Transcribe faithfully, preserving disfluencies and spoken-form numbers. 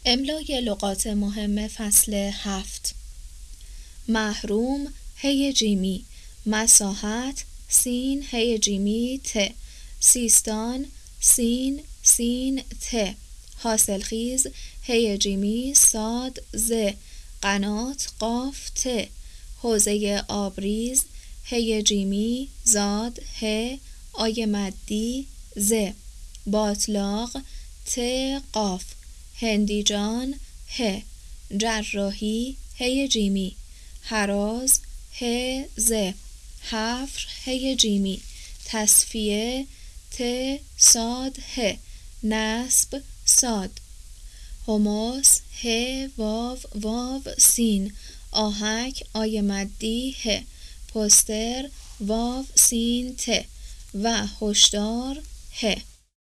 املای لغات مهم فصل هفت. محروم هی جیمی، مساحت سین هی جیمی ت، سیستان سین سین ت، حاصلخیز هی جیمی صاد ز، قنات قاف ت، حوزه آبریز هی جیمی زاد ه، آی مدی ز، باطلاق ت قاف، هندیجان ه، جراحی هی جیمی، هراز ه ز، حفر هی جیمی، تصفیه ت صاد ه، نصب صاد، حمص ه واو واو سین، آهک آی مدی ه، پستر واو سین ت و هشدار ه.